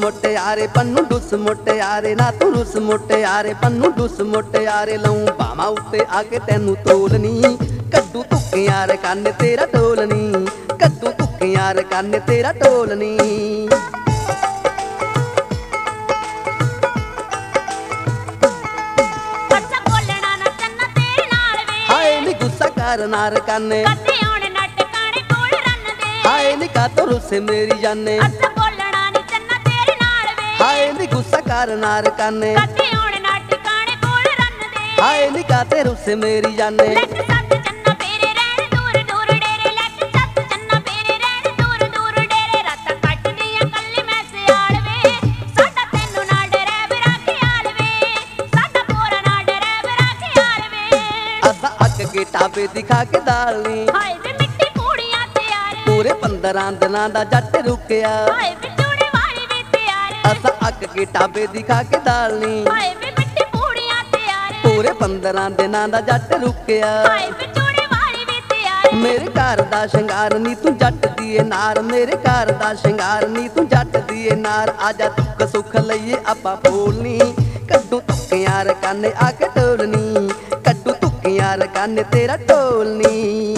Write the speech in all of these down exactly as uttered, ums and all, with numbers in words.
ਮੁਟਿਆਰੇ ਪੰਨੂ ਡੁੱਸ ਮੁਟਿਆਰੇ ਨਾ ਤੂੰ ਰੁੱਸ ਮੁਟਿਆਰੇ ਪੰਨੂ ਡੁੱਸ ਮੁਟਿਆਰੇ ਲਾਉਂ ਬਾਵਾਂ ਉੱਤੇ ਆ ਕੇ ਤੈਨੂੰ ਤੋਲਨੀ ਕੱਦੂ ਧੁੱਕਿਆਂ ਕੰਨ ਤੇਰਾ ਢੋਲਨੀ ਕੱਦੂ ਧੁੱਕਿਆਂ ਕੰਨ ਤੇਰਾ ਢੋਲਨੀ कर नार काने कदे आउण नट काने कोल रन दे हाय नी का तो रुसे मेरी जाने अस बोलना नी चन्ना तेरे नाल वे हाय नी गुस्सा कर नार काने कदे आउण नट काने कोल रन दे हाय नी का ते रुसे मेरी जाने लट सत चन्ना फेरे रहन दूर दूर डेरे लट सत चन्ना फेरे रहन दूर दूर डेरे रात कट दिया कल्ली मैं सियाल वे साडा तैनू ना डरे बिरा ख्याल वे साडा पोरा ना डरे बिरा ख्याल वे असा अग के टाबे दिखा के दालनी हाय वे मिट्टी पूड़ियां तैयार पूरे पंद्रह दिनां दा जट रुकिया हाय वे चूड़े वाली वे तैयार असा अग के टाबे दिखा के दालनी हाय वे मिट्टी पूड़ियां तैयार पूरे पंद्रह दिनां दा जट रुकिया हाय वे चूड़े वाली वे तैयार मेरे घर दा शंगार नी तू जट दिए नार मेरे घर दा शंगार नी तू जट दिए नार आजा दुख सुख लईए आपां बोलनी कड्डू धुक्कियां काने आके ढोलनी कड्डू धुक्कियां काने तेरा ढोलनी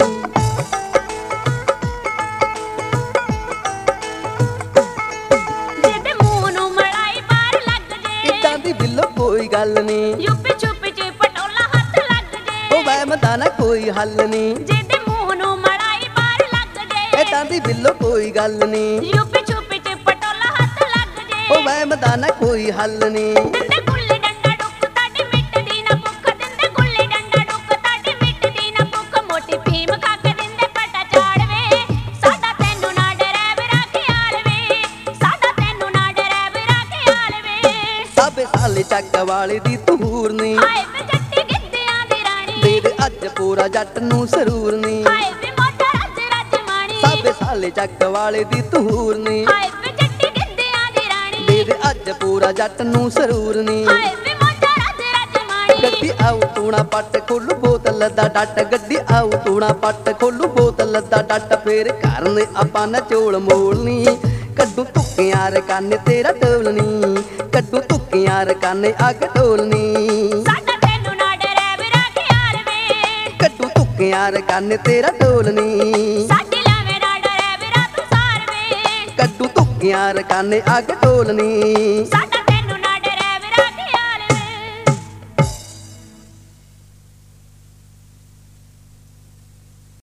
जेदे मूंह नूं मलाई बार लग जे इदां दी बिल्लो कोई गल नी युपी छुपी च पटोला हथ लग जे ओ वहम दा ना कोई हल नी जेदे मूंह नूं मलाई बार लग जे इदां दी बिल्लो कोई गल नी युपी छुपी च पटोला हथ लग जे ओ वहम दा ना कोई हल नी दिंदे गुल्ली डंडा डुक ताडी मिटदी ना भुख दिंदे गुल्ली डंडा डुक ताडी मिटदी ना भुख मोटी भीम खा के दिंदे पटा चाड़ वे साडा तैनू ना डरे बिरा ख्याल वे साडा तैनू ना डरे बिरा ख्याल वे सबे साले ਚੱਕ ਵਾਲੇ ਦੀ ਤੂਰ ਨੀ हाय वे जट्टी गिद्दियां दी रानी ਤੇਰੇ ਅੱਜ ਪੂਰਾ ਜੱਟ ਨੂੰ ਸਰੂਰ ਨੀ हाय वे मोटा रज रज माणी सबे साले ਚੱਕ ਵਾਲੇ ਦੀ ਤੂਰ ਨੀ हाय वे जट्टी गिद्दियां दी रानी ਤੇਰੇ ਅੱਜ ਪੂਰਾ ਜੱਟ ਨੂੰ ਸਰੂਰ ਨੀ हाय वे मोटा रज रज माणी ਗੱਡੀ ਆਉ ਤੂਣਾ ਪੱਟ ਖੋਲੂ ਬੋਤਲ ਦਾ ਡੱਟ ਗੱਡੀ ਆਉ ਤੂਣਾ ਪੱਟ ਖੋਲੂ ਬੋਤਲ ਦਾ ਡੱਟ ਫੇਰ ਕਰਨੇ ਆਪਾਂ ਨਾ ਚੋਲ ਮੋਲਨੀ ਕੱਡੂ ਧੁੱਕਿਆਂ ਕੰਨ ਤੇਰਾ ਢੋਲਨੀ ਕੱਡੂ ਧੁੱਕਿਆਂ ਕੰਨ ਅੱਗ ਢੋਲਨੀ साडा तैनू ना डरे बिरा ख्याल वे ਕੱਡੂ ਧੁੱਕਿਆਂ ਕੰਨ ਤੇਰਾ ਢੋਲਨੀ साडी लावे ना डरे बिरा तू सार वे ਕੱਡੂ ਧੁੱਕਿਆਂ ਕੰਨ ਅੱਗ ਢੋਲਨੀ साडा